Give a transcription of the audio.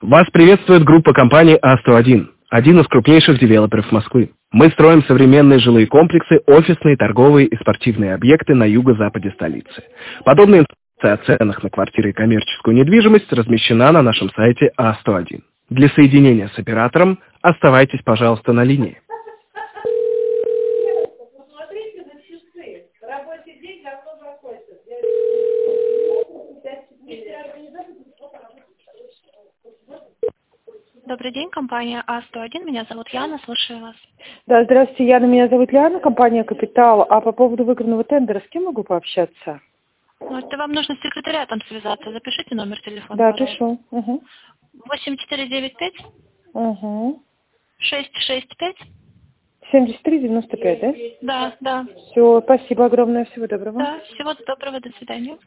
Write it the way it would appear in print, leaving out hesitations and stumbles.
Вас приветствует группа компаний А101, один из крупнейших девелоперов Москвы. Мы строим современные жилые комплексы, офисные, торговые и спортивные объекты на юго-западе столицы. Подобная информация о ценах на квартиры и коммерческую недвижимость размещена на нашем сайте А101. Для соединения с оператором оставайтесь, пожалуйста, на линии. Добрый день, компания А101. Меня зовут Яна, слушаю вас. Да, здравствуйте, Яна, меня зовут Яна, компания «Капитал». А по поводу выигранного тендера с кем могу пообщаться? Ну, это вам нужно с секретариатом связаться. Запишите номер телефона, Да, пожалуйста. пишу. Угу. 8495 Угу. 665. 73-95, да? Да. Все, спасибо огромное, всего доброго. Да, всего доброго, до свидания.